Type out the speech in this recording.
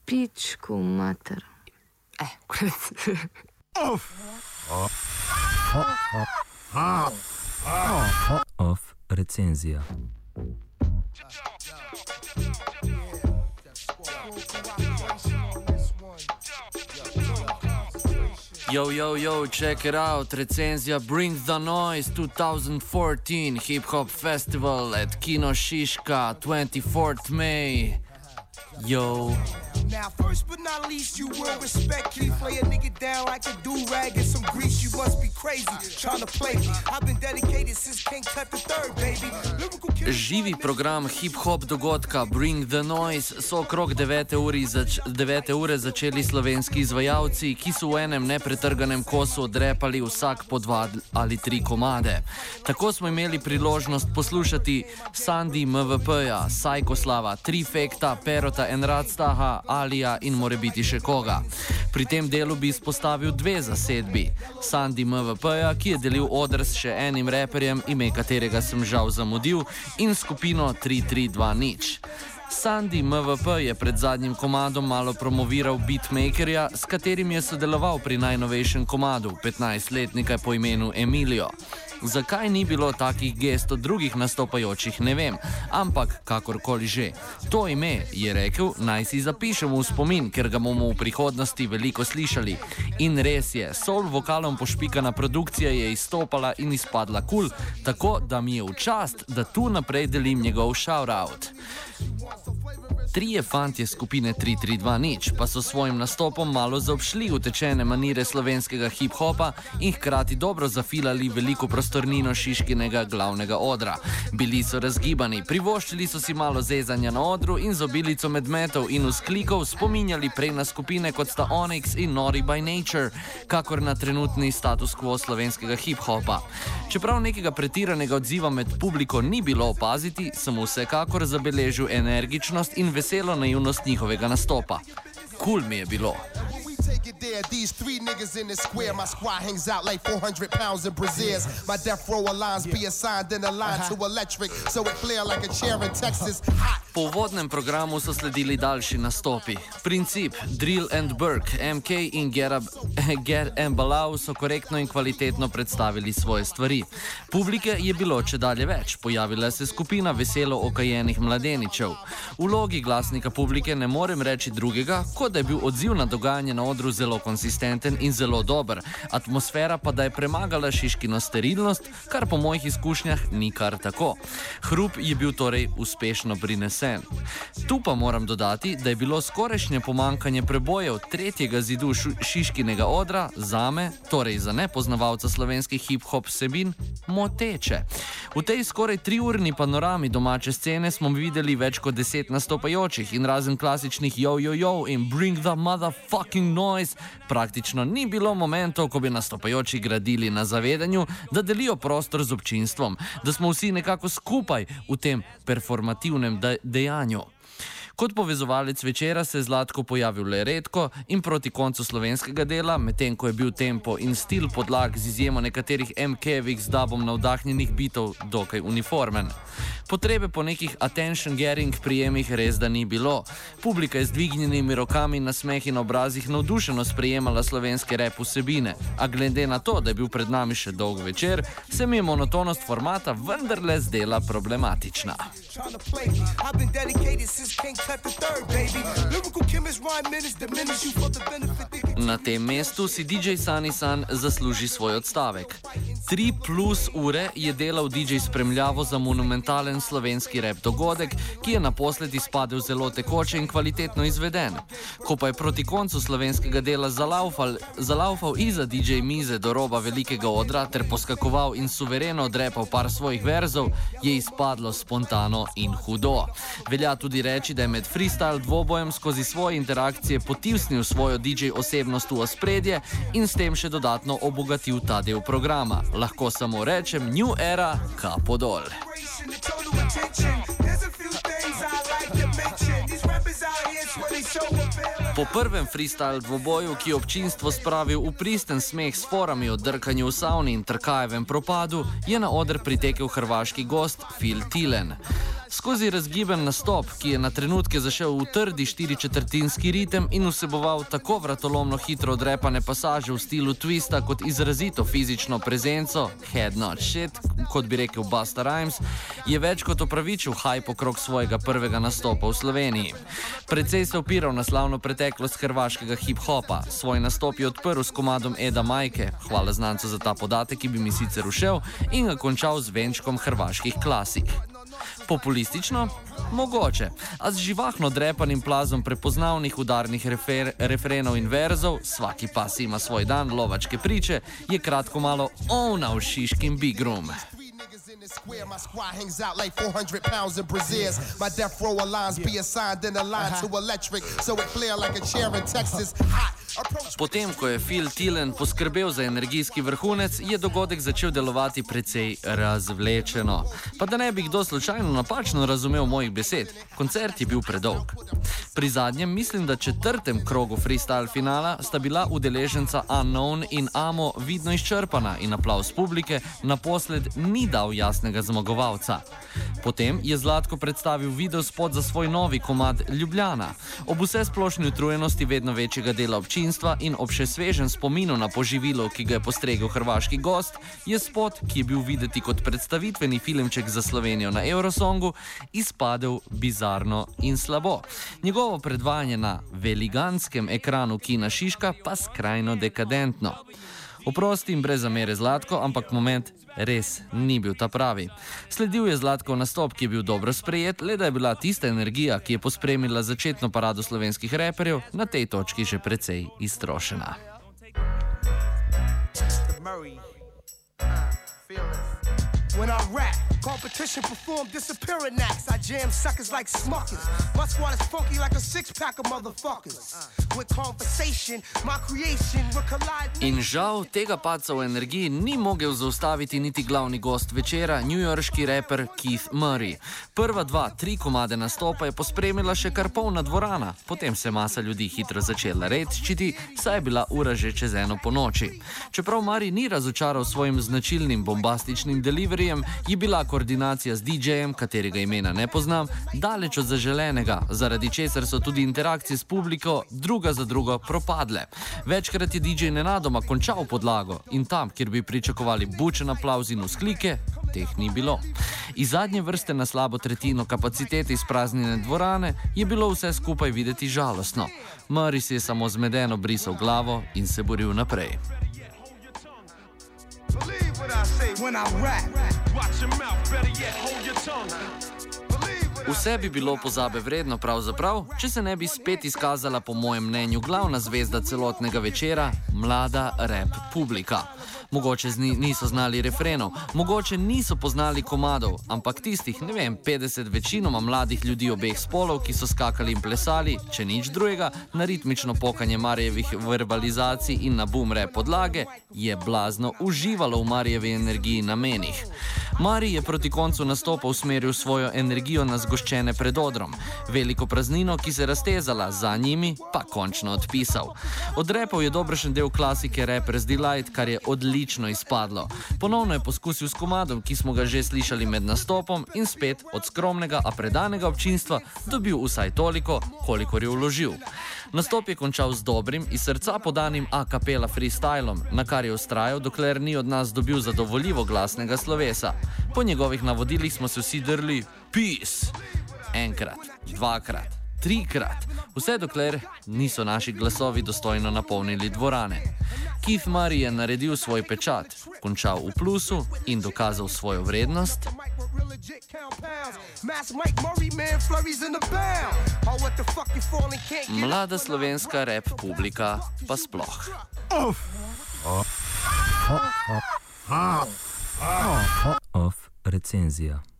Pičku mater. Off recenzija. Yo, check it out, recenzija Bring the Noise 2014 Hip Hop Festival at Kino Šiška, 24th May. Yo. Now, first but not least, you will respect Keith. Lay a nigga down like a do-rag and some grease. You must be crazy, trying to play me. I've been dedicated since King Tut the Third, baby. Živi program hip-hop dogodka Bring the Noise so okrog 9. ure začeli slovenski izvajalci, ki so v enem nepretrganem kosu odrepali vsak po 2 ali 3 komade. Tako smo imeli priložnost poslušati Sandi MVP-ja, Sajkoslava, Trifekta, Perota Enradstaha, Alija in morebiti še koga. Pri tem delu bi izpostavil 2 zasedbi. Sandi MVP-ja, ki je delil oder s še enim reperjem, ime katerega sem žal zamudil, in skupino 3320. Sandi MVP je pred zadnjim komadom malo promoviral beatmakerja, s katerim je sodeloval pri najnovejšem komadu, 15-letnika po imenu Emilio. Zakaj ni bilo takih gest od drugih nastopajočih, ne vem, ampak kakorkoli že. To ime, je rekel, naj si zapišemo v spomin, ker ga bomo v prihodnosti veliko slišali. In res je, soul vokalom pošpikana produkcija je izstopala in izpadla kul, tako da mi je v čast, da tu naprej delim njegov shout-out. 3 fantje skupine 3320 pa so svojim nastopom malo zaobšli utečene manire slovenskega hip-hopa in hkrati dobro zafilali veliko prostornino Šiškinega glavnega odra. Bili so razgibani, privoščili so si malo zezanja na odru in z obilico medmetov in vzklikov spominjali prej na skupine kot sta Onyx in Naughty by Nature, kakor na trenutni status quo slovenskega hip-hopa. Čeprav nekega pretiranega odziva med publiko ni bilo opaziti, sem vsekakor zabeležil energičnost in veselo naivnost njihovega nastopa. Kul mi je bilo. Take it there, these 3 niggas in the square. My squad hangs out like 400 pounds in Brazils. My death row lines be assigned in a line to electric, so it flare like a chair in Texas. Po uvodnem programu so sledili daljši nastopi. Princip, Drill and Burke, MK in Ger Embalau so korektno in kvalitetno predstavili svoje stvari. Publike je bilo čedalje več, pojavila se skupina veselo okajenih mladeničev. V vlogi glasnika publike ne morem reči drugega, kot da je bil odziv na dogajanje na odru zelo konsistenten in zelo dober, atmosfera pa da je premagala Šiškino sterilnost, kar po mojih izkušnjah ni kar tako. Hrup je bil torej uspešno prinesen. Tu pa moram dodati, da je bilo skorajšnje pomankanje prebojev 3. zidu Šiškinega odra zame, torej za nepoznavalca slovenskih hip-hop vsebin, moteče. V tej skoraj 3-urni panorami domače scene smo videli več kot 10 nastopajočih in razen klasičnih yo in bring the motherfucking noise, praktično ni bilo momentov, ko bi nastopajoči gradili na zavedanju, da delijo prostor z občinstvom, da smo vsi nekako skupaj v tem performativnem dejanju. Kot povezovalec večera se je Zlatko pojavil le redko in proti koncu slovenskega dela, medtem ko je bil tempo in stil podlag z izjemo nekaterih MK-evih z dubom navdahnjenih bitov dokaj uniformen. Potrebe po nekih attention-getting prijemih res da ni bilo. Publika je z dvignjenimi rokami na smeh in obrazih navdušeno sprejemala slovenske rap vsebine, a glede na to, da je bil pred nami še dolg večer, se mi je monotonost formata vendarle zdela problematična. Na tem mestu si DJ Sunny Sun zasluži svoj odstavek. 3+ ure je delal DJ spremljavo za monumentalen slovenski rap dogodek, ki je naposled izpadel zelo tekoče in kvalitetno izveden. Ko pa je proti koncu slovenskega dela zalaufal iza DJ mize do roba velikega odra ter poskakoval in suvereno odrepal par svojih verzov, je izpadlo spontano in hudo. Velja tudi reči, da je med freestyle dvobojem skozi svoje interakcije potisnil svojo DJ osebnost v ospredje in s tem še dodatno obogatil ta del programa. Lahko samo rečem, New Era, kapo dol. Po prvem freestyle dvoboju, ki je občinstvo spravil v pristen smeh s forami o drkanju v savni in Trkajevem propadu, je na oder pritekel hrvaški gost Phil Tilen. Skozi razgiben nastop, ki je na trenutke zašel v trdi 4/4 ritem in vseboval tako vratolomno hitro odrepane pasaže v stilu twista kot izrazito fizično prezenco, head not shit, kot bi rekel Busta Rhymes, je več kot opravičil hype okrog svojega prvega nastopa v Sloveniji. Precej se opiral na slavno preteklost hrvaškega hip-hopa. Svoj nastop je odprl s komadom Eda Majke, hvala znancu za ta podatek, ki bi mi sicer ušel, in ga končal z venčkom hrvaških klasik. Populistično? Mogoče, a z živahno drepanim plazom prepoznavnih udarnih refrenov in verzov, svaki pas ima svoj dan, lovačke priče, je kratko malo ovnal šiškim Big Room. In the square, my squad hangs out like 400 pounds in Brazils. My death row aligns be assigned in a line to electric, so it flare like a chair in Texas. Hot. Potem, ko je Phil Tillen poskrbel za energijski vrhunec, je dogodek začel delovati precej razvlečeno. Pa da ne bi kdo slučajno napačno razumel mojih besed, koncert je bil predolg. Pri zadnjem, mislim, da 4. krogu freestyle finala sta bila udeleženca Unknown in Amo vidno izčrpana in aplavz publike naposled ni dal jasnega zmagovalca. Potem je Zlatko predstavil video spot za svoj novi komad Ljubljana. Ob vse splošni utrujenosti vedno večjega dela občinstva in ob še svežem spominu na poživilo, ki ga je postregel hrvaški gost, je spot, ki je bil videti kot predstavitveni filmček za Slovenijo na Eurosongu, izpadel bizarno in slabo. Njegovo predvajanje na veliganskem ekranu kina Šiška pa skrajno dekadentno. Oprosti in brez zamere Zlatko, ampak moment res ni bil ta pravi. Sledil je Zlatkov nastop, ki je bil dobro sprejet, le da je bila tista energija, ki je pospremila začetno parado slovenskih reperjev, na tej točki že precej iztrošena. When I rap, competition perform disappearing acts. I jam suckers like smuckers. My squad is funky like a six-pack of motherfuckers. With conversation, my creation will collide. In žal tega padca v energiji ni mogel zaustaviti niti glavni gost večera, newyorški reper Keith Murray. Prva 2-3 komade nastopa je pospremila še kar polna dvorana, potem se masa ljudi hitro začela redčiti, saj je bila ura že čez 1 ponoči. Čeprav Murray ni razočaral svojim značilnim bombastičnim deliveryjem, je bila koordinacija z DJ-jem, katerega imena ne poznam, daleč od zaželenega, zaradi česar so tudi interakcije s publiko druga za drugo propadle. Večkrat je DJ nenadoma končal podlago in tam, kjer bi pričakovali bučen aplavz in vzklike, teh ni bilo. Iz zadnje vrste na slabo tretjino kapacitete izpraznjene dvorane je bilo vse skupaj videti žalostno. Murray si je samo zmedeno brisal glavo in se boril naprej. Vse bi bilo pozabe vredno pravzaprav, če se ne bi spet izkazala po mojem mnenju glavna zvezda celotnega večera, mlada rap publika. Mogoče niso znali refrenov, mogoče niso poznali komadov, ampak tistih, 50 večinoma mladih ljudi obeh spolov, ki so skakali in plesali, če nič drugega, na ritmično pokanje Marijevih verbalizacij in na boom rap podlage, je blazno uživalo v Marijevi energiji na menih. Marij je proti koncu nastopa usmeril svojo energijo na zgoščene pred odrom. Veliko praznino, ki se raztezala za njimi, pa končno odpisal. Odrepal je dobršen del klasike Rapper's Delight, kar je odlično izpadlo. Ponovno je poskusil s komadom, ki smo ga že slišali med nastopom in spet od skromnega, a predanega občinstva dobil vsaj toliko, kolikor je vložil. Nastop je končal z dobrim, iz srca podanim a cappella freestylom, na kar je vztrajal, dokler ni od nas dobil zadovoljivo glasnega slovesa. Po njegovih navodilih smo se vsi drli peace. 1-krat, 2-krat, 3-krat, vse dokler niso naši glasovi dostojno napolnili dvorane. Keith Murray je naredil svoj pečat, končal v plusu in dokazal svojo vrednost. Mlada slovenska rap publika pa sploh. Off recenzija.